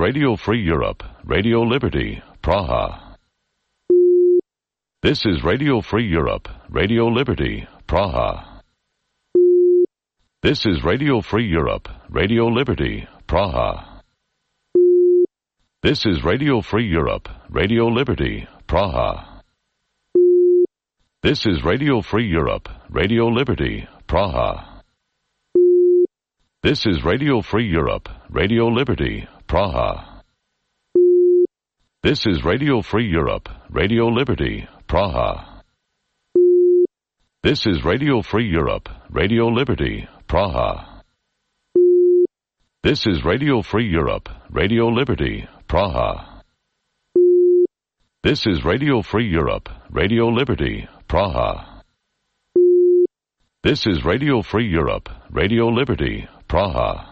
Radio Free Europe, Radio Liberty, Praha. This is Radio Free Europe, Radio Liberty, Praha. This is Radio Free Europe, Radio Liberty, Praha. This is Radio Free Europe, Radio Liberty, Praha. This is Radio Free Europe, Radio Liberty, Praha. This is Radio Free Europe, Radio Liberty, Praha. This is Radio Free Europe, Radio Liberty, Praha. This is Radio Free Europe, Radio Liberty, Praha. This is Radio Free Europe, Radio Liberty, Praha. This is Radio Free Europe, Radio Liberty, Praha. This is Radio Free Europe, Radio Liberty, Praha.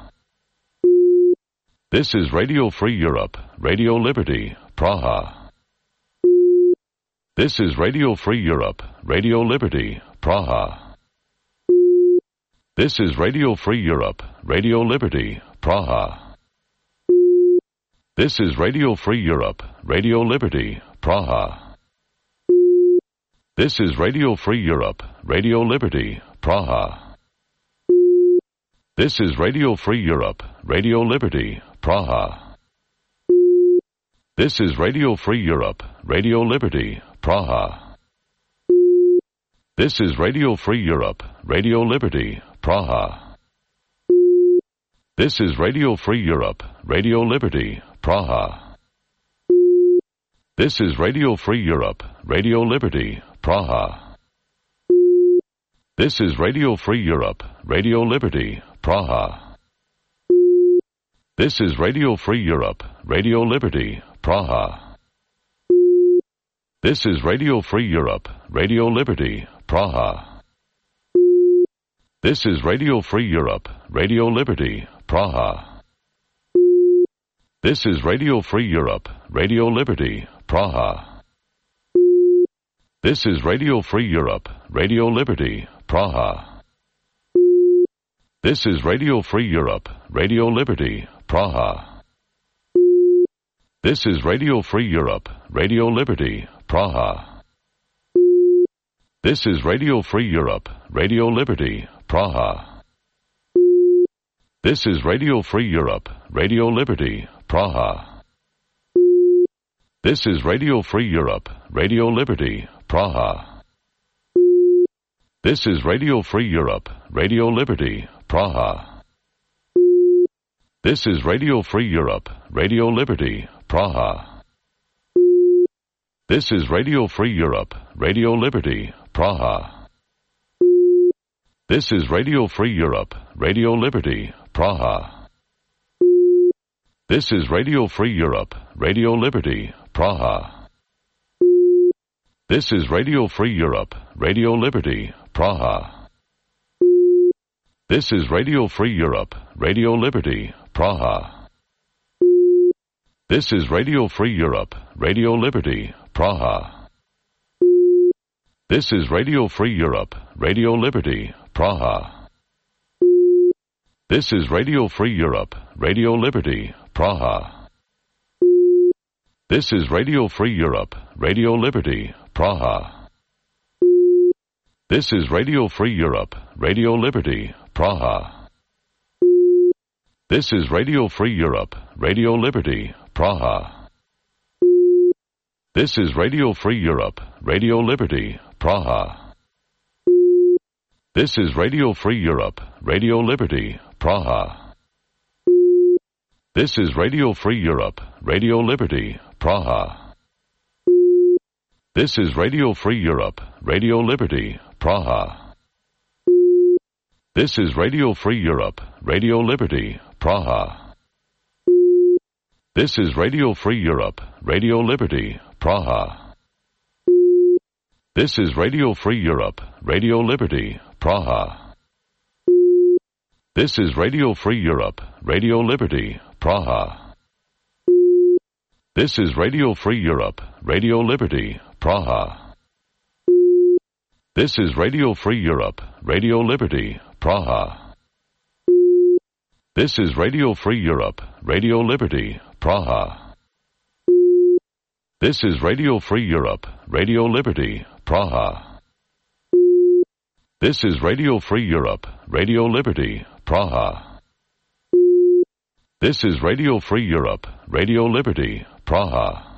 This is Radio Free Europe, Radio Liberty, Praha. This is Radio Free Europe, Radio Liberty, Praha. This is Radio Free Europe, Radio Liberty, Praha. This is Radio Free Europe, Radio Liberty, Praha. This is Radio Free Europe, Radio Liberty, Praha. This is Radio Free Europe, Radio Liberty, Praha. This is Radio Free Europe, Radio Liberty, Praha. This is Radio Free Europe, Radio Liberty, Praha. This is Radio Free Europe, Radio Liberty, Praha. This is Radio Free Europe, Radio Liberty, Praha. This is Radio Free Europe, Radio Liberty, Praha. This is Radio Free Europe, Radio Liberty, Praha. This is Radio Free Europe, Radio Liberty, Praha. This is Radio Free Europe, Radio Liberty, Praha. This is Radio Free Europe, Radio Liberty, Praha. This is Radio Free Europe, Radio Liberty, Praha. This is Radio Free Europe, Radio Liberty, Praha. This is Radio Free Europe, Radio Liberty, Praha. This is Radio Free Europe, Radio Liberty, Praha. This is Radio Free Europe, Radio Liberty, Praha. This is Radio Free Europe, Radio Liberty, Praha. This is Radio Free Europe, Radio Liberty, Praha. This is Radio Free Europe, Radio Liberty, Praha. This is Radio Free Europe, Radio Liberty, Praha. This is Radio Free Europe, Radio Liberty, Praha. This is Radio Free Europe, Radio Liberty, Praha. This is Radio Free Europe, Radio Liberty, Praha. This is Radio Free Europe, Radio Liberty, Praha. This is Radio Free Europe, Radio Liberty, Praha. This is Radio Free Europe, Radio Liberty, Praha. This is Radio Free Europe, Radio Liberty, Praha. This is Radio Free Europe, Radio Liberty, Praha. This is Radio Free Europe, Radio Liberty, Praha. This is Radio Free Europe, Radio Liberty, Praha. This is Radio Free Europe, Radio Liberty, Praha. This is Radio Free Europe, Radio Liberty, Praha. This is Radio Free Europe, Radio Liberty, Praha. This is Radio Free Europe, Radio Liberty, Praha. This is Radio Free Europe, Radio Liberty, Praha. This is Radio Free Europe, Radio Liberty, Praha. This is Radio Free Europe, Radio Liberty, Praha. This is Radio Free Europe, Radio Liberty, Praha. This is Radio Free Europe, Radio Liberty, Praha. This is Radio Free Europe, Radio Liberty, Praha. This is Radio Free Europe, Radio Liberty, Praha. This is Radio Free Europe, Radio Liberty, Praha. This is Radio Free Europe, Radio Liberty, Praha. This is Radio Free Europe, Radio Liberty, Praha.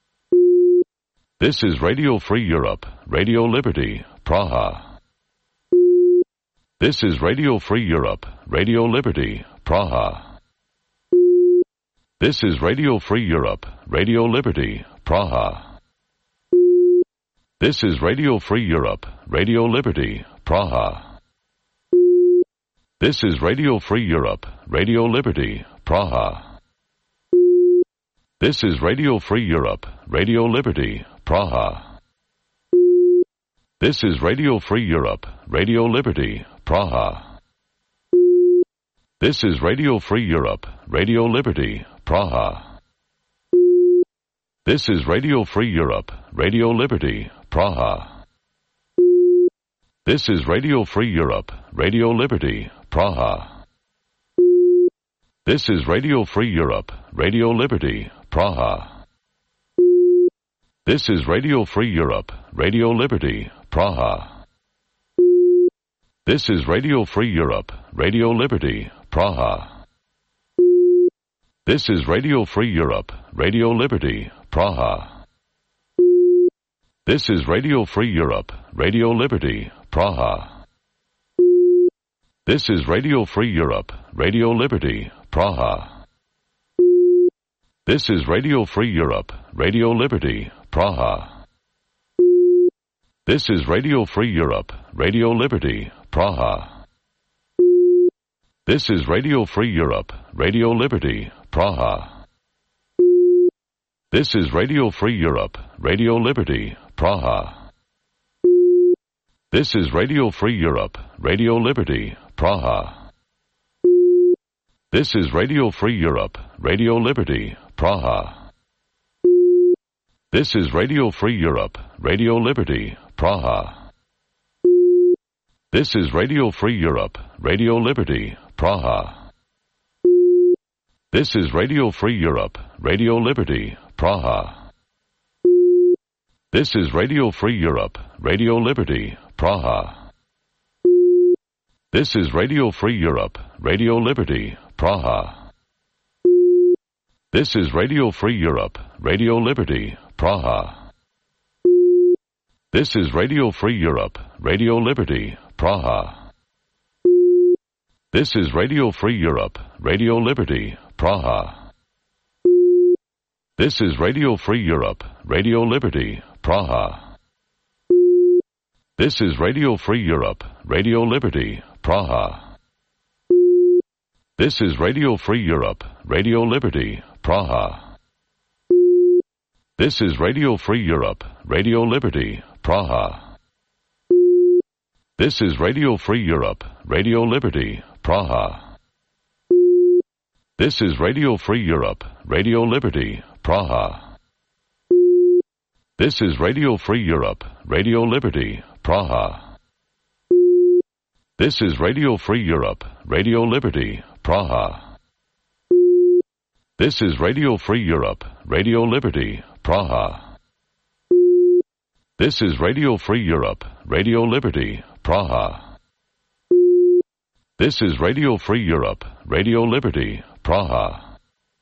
This is Radio Free Europe, Radio Liberty, Praha. This is Radio Free Europe, Radio Liberty, Praha. This is Radio Free Europe, Radio Liberty, Praha. This is Radio Free Europe, Radio Liberty, Praha. This is Radio Free Europe, Radio Liberty, Praha. This is Radio Free Europe, Radio Liberty, Praha. This is Radio Free Europe, Radio Liberty, Praha. This is Radio Free Europe, Radio Liberty, Praha. This is Radio Free Europe, Radio Liberty, Praha. This is Radio Free Europe, Radio Liberty, Praha. This is Radio Free Europe, Radio Liberty, Praha. This is Radio Free Europe, Radio Liberty, Praha. This is Radio Free Europe, Radio Liberty, Praha. This is Radio Free Europe, Radio Liberty, Praha. This is Radio Free Europe, Radio Liberty, Praha. This is Radio Free Europe, Radio Liberty, Praha. This is Radio Free Europe, Radio Liberty, Praha. This is Radio Free Europe, Radio Liberty, Praha. This is Radio Free Europe, Radio Liberty, Praha. This is Radio Free Europe, Radio Liberty, Praha. This is Radio Free Europe, Radio Liberty, Praha. This is Radio Free Europe, Radio Liberty, Praha. This is Radio Free Europe, Radio Liberty, Praha. This is Radio Free Europe, Radio Liberty, Praha. This is Radio Free Europe, Radio Liberty, Praha. This is Radio Free Europe, Radio Liberty, Praha. This is Radio Free Europe, Radio Liberty, Praha. This is Radio Free Europe, Radio Liberty, Praha. This is Radio Free Europe, Radio Liberty, Praha. This is Radio Free Europe, Radio Liberty, Praha. This is Radio Free Europe, Radio Liberty, Praha. This is Radio Free Europe, Radio Liberty, Praha. This is Radio Free Europe, Radio Liberty, Praha. This is Radio Free Europe, Radio Liberty, Praha. This is Radio Free Europe, Radio Liberty, Praha. This is Radio Free Europe, Radio Liberty, Praha. This is Radio Free Europe, Radio Liberty, Praha. This is Radio Free Europe, Radio Liberty, Praha. This is Radio Free Europe, Radio Liberty, Praha. This is Radio Free Europe, Radio Liberty, Praha. This is Radio Free Europe, Radio Liberty, Praha.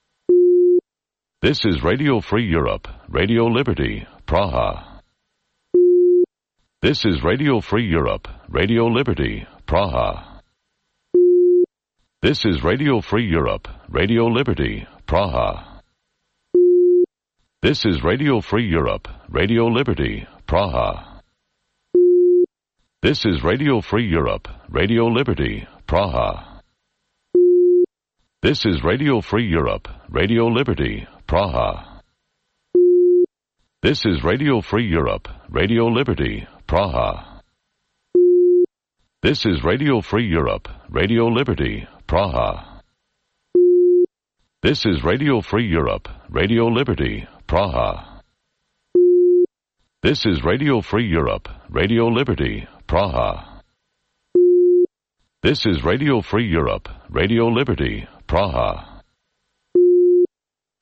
This is Radio Free Europe, Radio Liberty, Praha. This is Radio Free Europe, Radio Liberty, Praha. This is Radio Free Europe, Radio Liberty, Praha. This is Radio Free Europe, Radio Liberty, Praha. This is Radio Free Europe, Radio Liberty, Praha. This is Radio Free Europe, Radio Liberty, Praha. This is Radio Free Europe, Radio Liberty, Praha. This is Radio Free Europe, Radio Liberty, Praha. This is Radio Free Europe, Radio Liberty, Praha. This is Radio Free Europe, Radio Liberty, Praha. This is Radio Free Europe, Radio Liberty, Praha.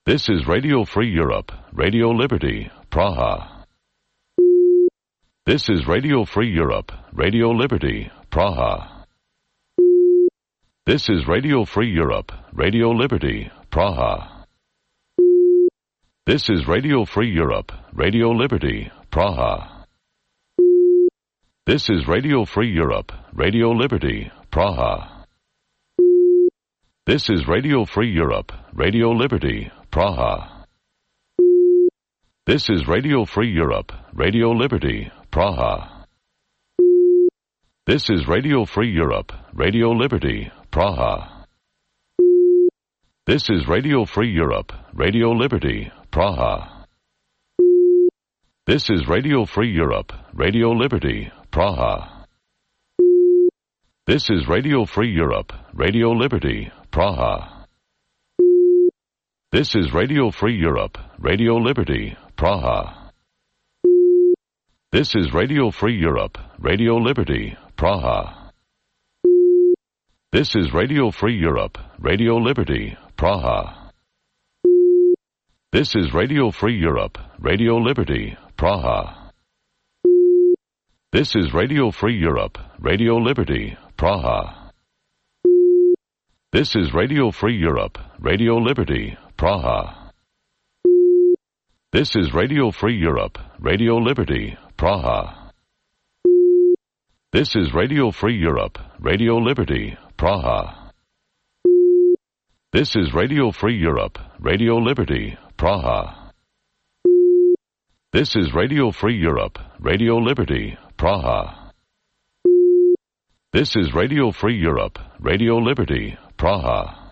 This is Radio Free Europe, Radio Liberty, Praha. This is Radio Free Europe, Radio Liberty, Praha. This is Radio Free Europe, Radio Liberty, Praha. This is Radio Free Europe, Radio Liberty, Praha. This is Radio Free Europe, Radio Liberty, Praha. This is Radio Free Europe, Radio Liberty, Praha. This is Radio Free Europe, Radio Liberty, Praha. This is Radio Free Europe, Radio Liberty, Praha. This is Radio Free Europe, Radio Liberty, Praha. This is Radio Free Europe, Radio Liberty, Praha. This is Radio Free Europe, Radio Liberty, Praha. This is Radio Free Europe, Radio Liberty, Praha. This is Radio Free Europe, Radio Liberty, Praha. This is Radio Free Europe, Radio Liberty, Praha. This is Radio Free Europe, Radio Liberty, Praha. This is Radio Free Europe, Radio Liberty, Praha. This is Radio Free Europe, Radio Liberty, Praha. This is Radio Free Europe, Radio Liberty, Praha. This is Radio Free Europe, Radio Liberty, Praha. This is Radio Free Europe, Radio Liberty, Praha. This is Radio Free Europe, Radio Liberty, Praha. This is Radio Free Europe, Radio Liberty, Praha.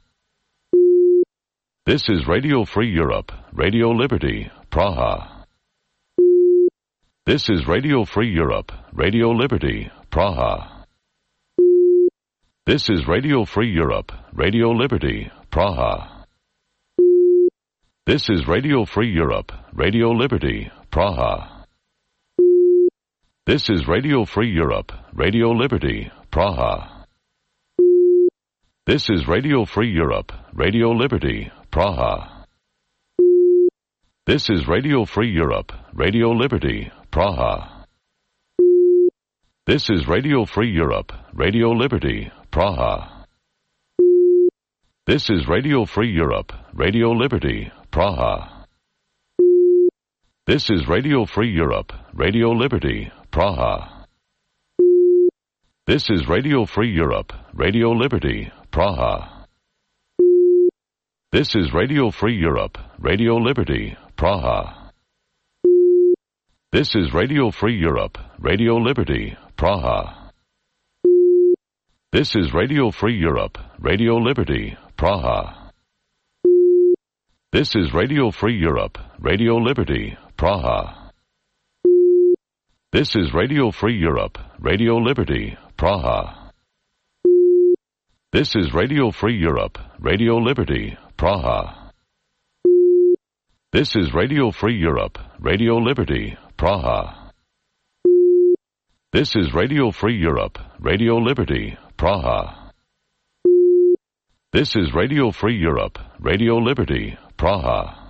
This is Radio Free Europe, Radio Liberty, Praha. This is Radio Free Europe, Radio Liberty, Praha. This is Radio Free Europe, Radio Liberty, Praha. This is Radio Free Europe, Radio Liberty, Praha. This is Radio Free Europe, Radio Liberty, Praha. This is Radio Free Europe, Radio Liberty, Praha. This is Radio Free Europe, Radio Liberty, Praha. This is Radio Free Europe, Radio Liberty, Praha. This is Radio Free Europe, Radio Liberty, Praha. This is Radio Free Europe, Radio Liberty, Praha. This is Radio Free Europe, Radio Liberty, Praha. This is Radio Free Europe, Radio Liberty, Praha. This is Radio Free Europe, Radio Liberty, Praha. This is Radio Free Europe, Radio Liberty, Praha. This is Radio Free Europe, Radio Liberty, Praha. This is Radio Free Europe, Radio Liberty, Praha. This is Radio Free Europe, Radio Liberty, Praha. This is Radio Free Europe, Radio Liberty, Praha. This is Radio Free Europe, Radio Liberty, Praha. This is Radio Free Europe, Radio Liberty, Praha.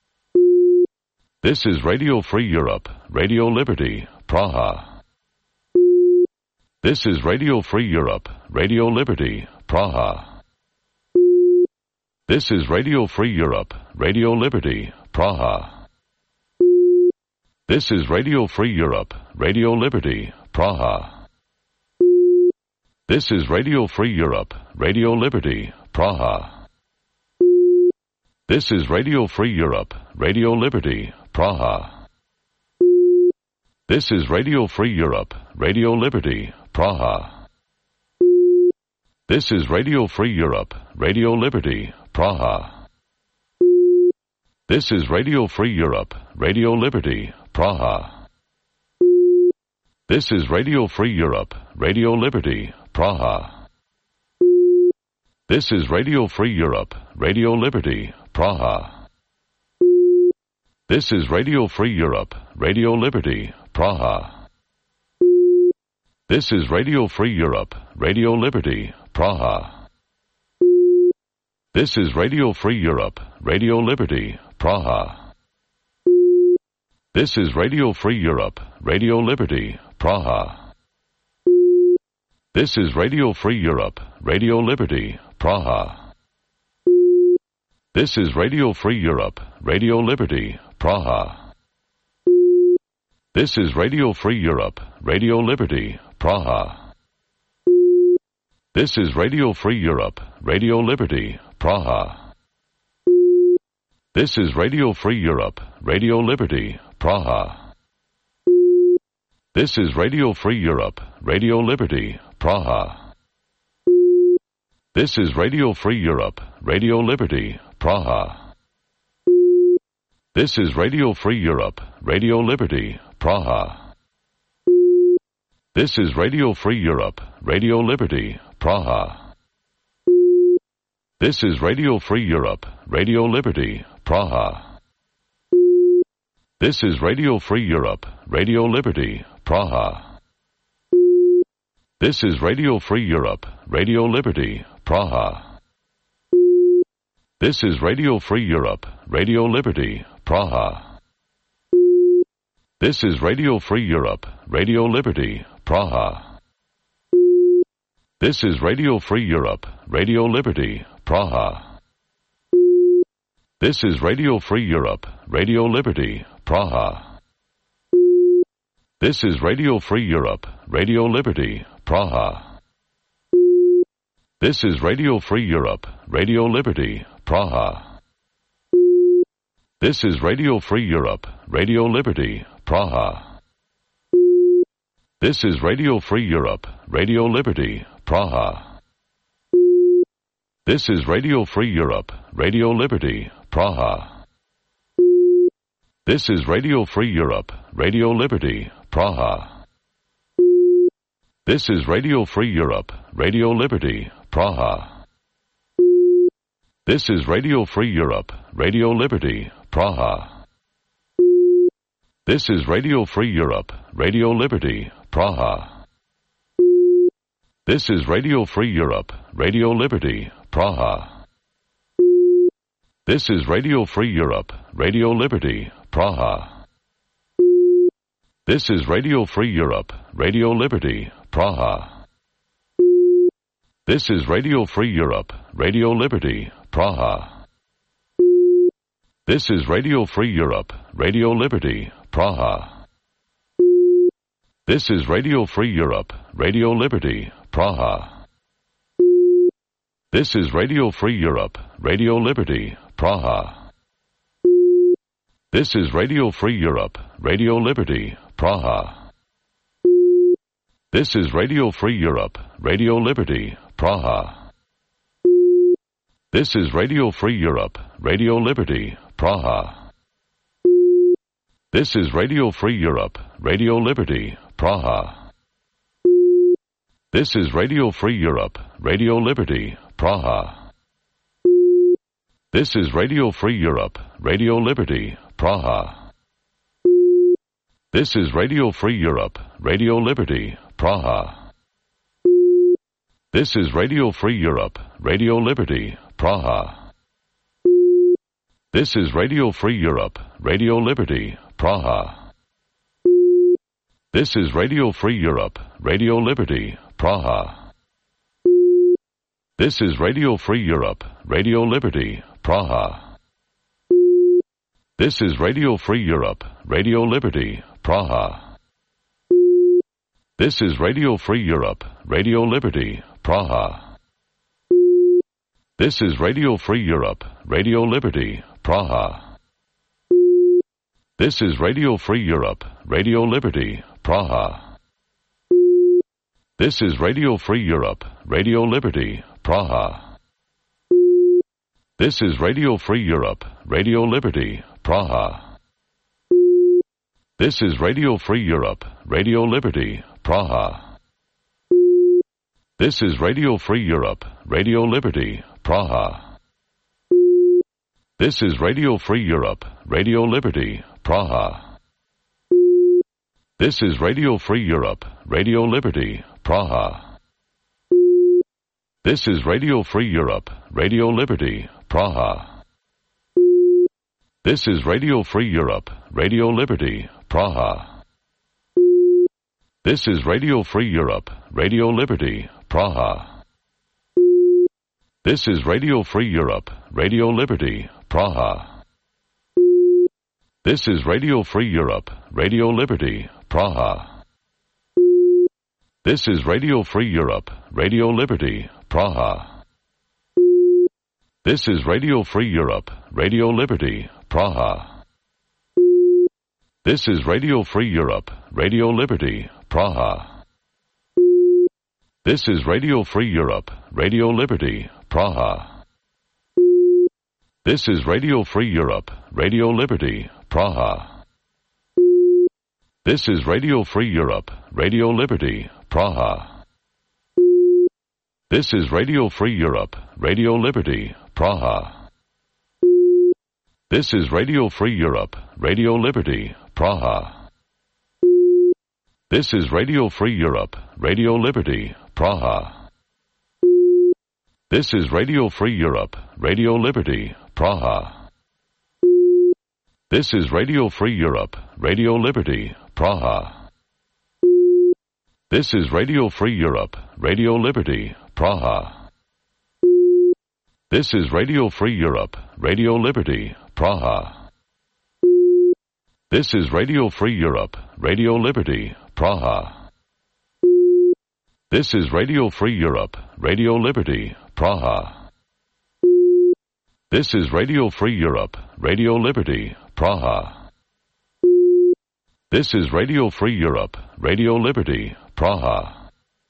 This is Radio Free Europe, Radio Liberty, Praha. This is Radio Free Europe, Radio Liberty, Praha. This is Radio Free Europe, Radio Liberty, Praha. This is Radio Free Europe, Radio Liberty, Praha. This is Radio Free Europe, Radio Liberty, Praha. This is Radio Free Europe, Radio Liberty, Praha. This is Radio Free Europe, Radio Liberty, Praha. This is Radio Free Europe, Radio Liberty, Praha. This is Radio Free Europe, Radio Liberty, Praha. This is Radio Free Europe, Radio Liberty, Praha. This is Radio Free Europe, Radio Liberty, Praha. This is Radio Free Europe, Radio Liberty, Praha. This is Radio Free Europe, Radio Liberty, Praha. This is Radio Free Europe, Radio Liberty, Praha. This is Radio Free Europe, Radio Liberty, Praha. This is Radio Free Europe, Radio Liberty, Praha. This is Radio Free Europe, Radio Liberty, Praha. This is Radio Free Europe, Radio Liberty, Praha. This is Radio Free Europe, Radio Liberty, Praha. This is Radio Free Europe, Radio Liberty, Praha. This is Radio Free Europe, Radio Liberty, Praha. This is Radio Free Europe, Radio Liberty, Praha. This is Radio Free Europe, Radio Liberty, Praha. This is Radio Free Europe, Radio Liberty, Praha. This is Radio Free Europe, Radio Liberty, Praha. This is Radio Free Europe, Radio Liberty, Praha. This is Radio Free Europe, Radio Liberty, Praha. This is Radio Free Europe, Radio Liberty, Praha. This is Radio Free Europe, Radio Liberty, Praha. This is Radio Free Europe, Radio Liberty, Praha. This is Radio Free Europe, Radio Liberty, Praha. This is Radio Free Europe, Radio Liberty, Praha. This is Radio Free Europe, Radio Liberty, Praha. This is Radio Free Europe, Radio Liberty, Praha. This is Radio Free Europe, Radio Liberty, Praha. This is Radio Free Europe, Radio Liberty, Praha. This is Radio Free Europe, Radio Liberty, Praha. This is Radio Free Europe, Radio Liberty, Praha. This is Radio Free Europe, Radio Liberty, Praha. This is Radio Free Europe, Radio Liberty, Praha. This is Radio Free Europe, Radio Liberty, Praha. This is Radio Free Europe, Radio Liberty, Praha. This is Radio Free Europe, Radio Liberty, Praha. This is Radio Free Europe, Radio Liberty, Praha. This is Radio Free Europe, Radio Liberty, Praha. This is Radio Free Europe, Radio Liberty, Praha. This is Radio Free Europe, Radio Liberty, Praha. This is Radio Free Europe, Radio Liberty, Praha. This is Radio Free Europe, Radio Liberty, Praha. This is Radio Free Europe, Radio Liberty, Praha. This is Radio Free Europe, Radio Liberty, Praha. This is Radio Free Europe, Radio Liberty, Praha. This is Radio Free Europe, Radio Liberty, Praha. This is Radio Free Europe, Radio Liberty, Praha. This is Radio Free Europe, Radio Liberty, Praha. This is Radio Free Europe, Radio Liberty, Praha. This is Radio Free Europe, Radio Liberty, Praha. This is Radio Free Europe, Radio Liberty, Praha. This is Radio Free Europe, Radio Liberty, Praha. This is Radio Free Europe, Radio Liberty, Praha. This is Radio Free Europe, Radio Liberty, Praha. This is Radio Free Europe, Radio Liberty, Praha. This is Radio Free Europe, Radio Liberty, Praha. This is Radio Free Europe, Radio Liberty, Praha. This is Radio Free Europe, Radio Liberty, Praha. This is Radio Free Europe, Radio Liberty, Praha. This is Radio Free Europe, Radio Liberty, Praha. This is Radio Free Europe, Radio Liberty, Praha. This is Radio Free Europe, Radio Liberty, Praha. This is Radio Free Europe, Radio Liberty, Praha. This is Radio Free Europe, Radio Liberty, Praha. This is Radio Free Europe, Radio Liberty, Praha. This is Radio Free Europe, Radio Liberty, Praha. This is Radio Free Europe, Radio Liberty, Praha. This is Radio Free Europe, Radio Liberty, Praha. This is Radio Free Europe, Radio Liberty, Praha. This is Radio Free Europe, Radio Liberty, Praha. This is Radio Free Europe, Radio Liberty, Praha. This is Radio Free Europe, Radio Liberty, Praha. This is Radio Free Europe, Radio Liberty, Praha. This is Radio Free Europe, Radio Liberty, Praha. This is Radio Free Europe, Radio Liberty, Praha. This is Radio Free Europe, Radio Liberty, Praha. This is Radio Free Europe, Radio Liberty, Praha. This is Radio Free Europe, Radio Liberty, Praha. This is Radio Free Europe, Radio Liberty, Praha. This is Radio Free Europe, Radio Liberty, Praha. This is Radio Free Europe, Radio Liberty, Praha. This is Radio Free Europe, Radio Liberty, Praha. This is Radio Free Europe, Radio Liberty, Praha.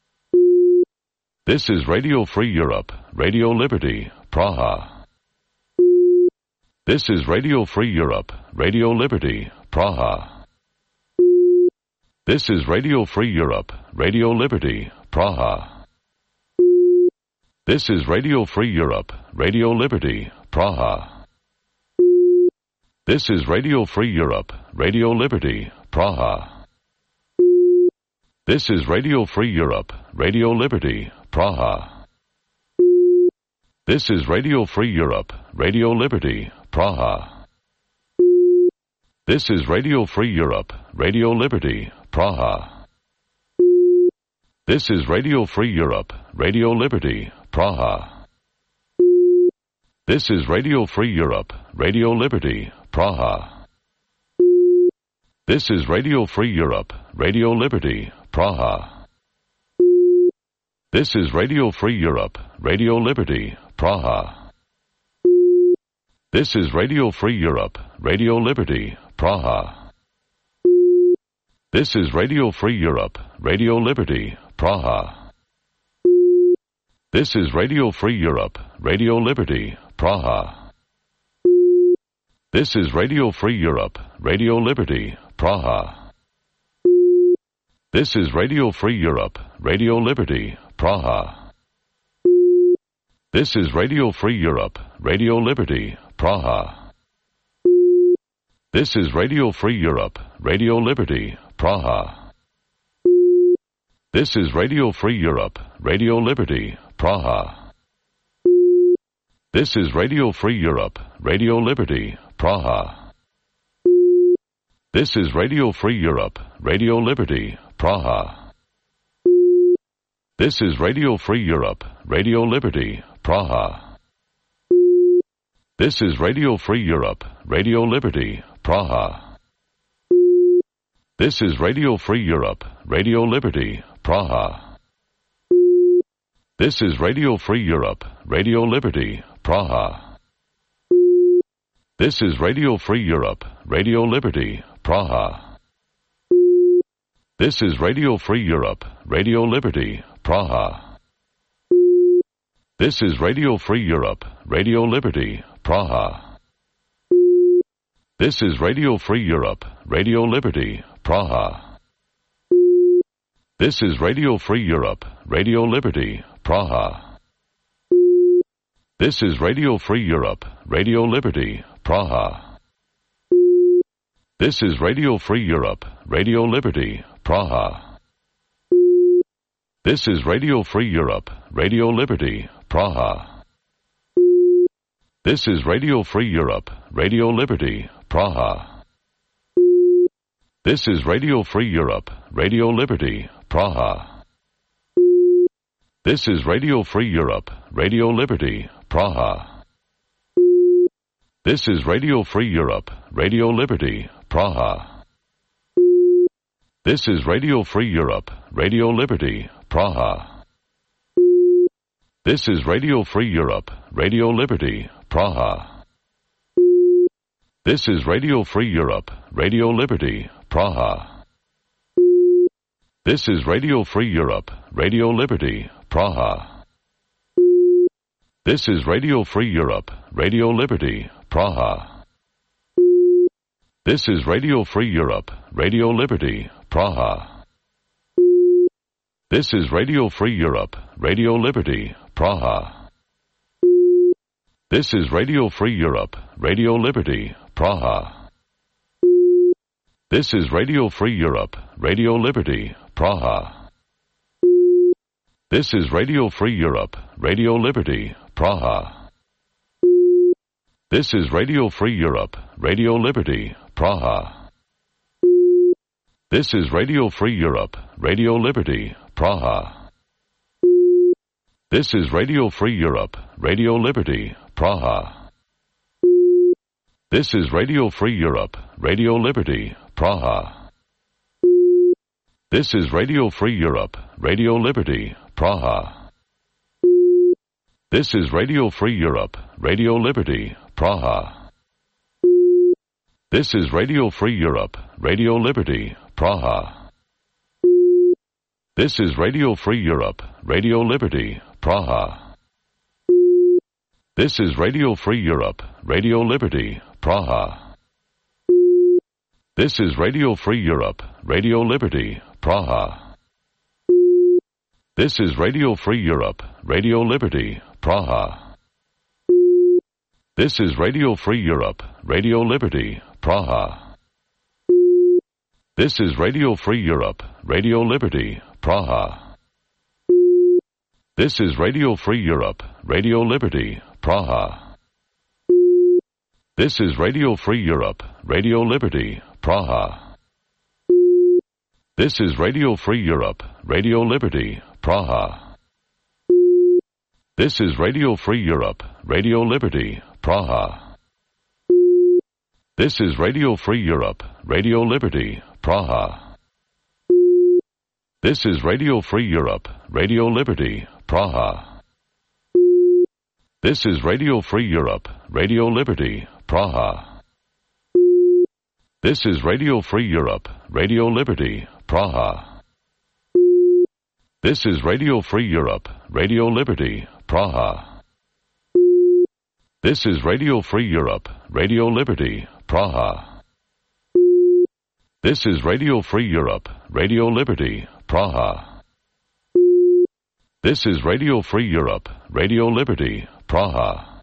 This is Radio Free Europe, Radio Liberty, Praha. This is Radio Free Europe, Radio Liberty, Praha. This is Radio Free Europe, Radio Liberty, Praha. This is Radio Free Europe, Radio Liberty, Praha. This is Radio Free Europe, Radio Liberty, Praha. This is Radio Free Europe, Radio Liberty, Praha. This is Radio Free Europe, Radio Liberty, Praha. This is Radio Free Europe, Radio Liberty, Praha. This is Radio Free Europe, Radio Liberty, Praha. This is Radio Free Europe, Radio Liberty, Praha. This is Radio Free Europe, Radio Liberty, Praha. This is Radio Free Europe, Radio Liberty, Praha. This is Radio Free Europe, Radio Liberty, Praha. This is Radio Free Europe, Radio Liberty, Praha. This is Radio Free Europe, Radio Liberty, Praha. This is Radio Free Europe, Radio Liberty, Praha. This is Radio Free Europe, Radio Liberty, Praha. This is Radio Free Europe, Radio Liberty, Praha. This is Radio Free Europe, Radio Liberty, Praha. This is Radio Free Europe, Radio Liberty, Praha. This is Radio Free Europe, Radio Liberty, Praha. This is Radio Free Europe, Radio Liberty, Praha. This is Radio Free Europe, Radio Liberty, Praha. This is Radio Free Europe, Radio Liberty, Praha. This is Radio Free Europe, Radio Liberty, Praha. This is Radio Free Europe, Radio Liberty, Praha. This is Radio Free Europe, Radio Liberty, Praha. This is Radio Free Europe, Radio Liberty, Praha. This is Radio Free Europe, Radio Liberty, Praha. This is Radio Free Europe, Radio Liberty, Praha. This is Radio Free Europe, Radio Liberty, Praha. This is Radio Free Europe, Radio Liberty, Praha. This is Radio Free Europe, Radio Liberty, Praha. This is Radio Free Europe, Radio Liberty, Praha. This is Radio Free Europe, Radio Liberty, Praha. This is Radio Free Europe, Radio Liberty, Praha. This is Radio Free Europe, Radio Liberty, Praha. This is Radio Free Europe, Radio Liberty, Praha. This is Radio Free Europe, Radio Liberty, Praha. This is Radio Free Europe, Radio Liberty, Praha. This is Radio Free Europe, Radio Liberty, Praha. This is Radio Free Europe, Radio Liberty, Praha. This is Radio Free Europe, Radio Liberty, Praha. This is Radio Free Europe, Radio Liberty, Praha. This is Radio Free Europe, Radio Liberty, Praha. This is Radio Free Europe, Radio Liberty, Praha. This is Radio Free Europe, Radio Liberty, Praha. This is Radio Free Europe, Radio Liberty, Praha. This is Radio Free Europe, Radio Liberty, Praha. This is Radio Free Europe, Radio Liberty, Praha. This is Radio Free Europe, Radio Liberty, Praha. This is Radio Free Europe, Radio Liberty, Praha. This is Radio Free Europe, Radio Liberty, Praha. This is Radio Free Europe, Radio Liberty, Praha. This is Radio Free Europe, Radio Liberty, Praha. This is Radio Free Europe, Radio Liberty, Praha. This is Radio Free Europe, Radio Liberty, Praha. This is Radio Free Europe, Radio Liberty, Praha. This is Radio Free Europe, Radio Liberty, Praha. This is Radio Free Europe, Radio Liberty, Praha. This is Radio Free Europe, Radio Liberty, Praha. This is Radio Free Europe, Radio Liberty, Praha. This is Radio Free Europe, Radio Liberty, Praha. This is Radio Free Europe, Radio Liberty, Praha. This is Radio Free Europe, Radio Liberty, Praha. This is Radio Free Europe, Radio Liberty, Praha. This is Radio Free Europe, Radio Liberty, Praha. This is Radio Free Europe, Radio Liberty, Praha. This is Radio Free Europe, Radio Liberty, Praha. This is Radio Free Europe, Radio Liberty, Praha. This is Radio Free Europe, Radio Liberty, Praha. This is Radio Free Europe, Radio Liberty, Praha. This is Radio Free Europe, Radio Liberty, Praha.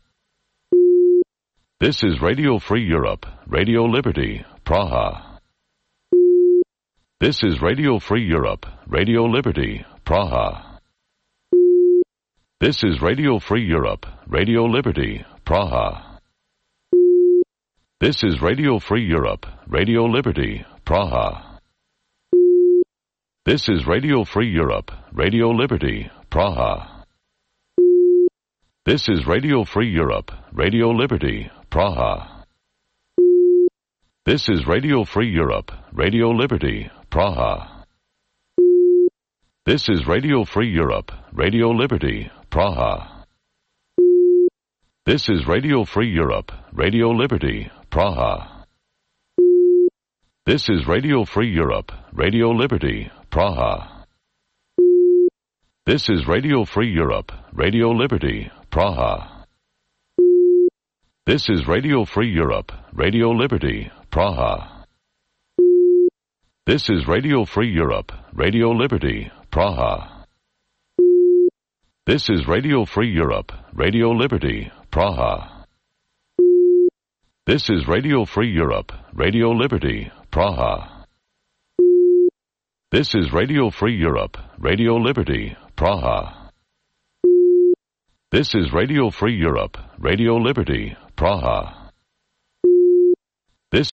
This is Radio Free Europe, Radio Liberty, Praha. This is Radio Free Europe, Radio Liberty, Praha. This is Radio Free Europe, Radio Liberty, Praha. This is Radio Free Europe, Radio Liberty, Praha. This is Radio Free Europe, Radio Liberty, Praha. This is Radio Free Europe, Radio Liberty, Praha. This is Radio Free Europe, Radio Liberty, Praha. This is Radio Free Europe, Radio Liberty, Praha. This is Radio Free Europe, Radio Liberty, Praha. This is Radio Free Europe, Radio Liberty, Praha. This is Radio Free Europe, Radio Liberty, Praha. This is Radio Free Europe, Radio Liberty, Praha. This is Radio Free Europe, Radio Liberty, Praha. This is Radio Free Europe, Radio Liberty, Praha. This is Radio Free Europe, Radio Liberty, Praha. This is Radio Free Europe, Radio Liberty, Praha. This is Radio Free Europe, Radio Liberty, Praha.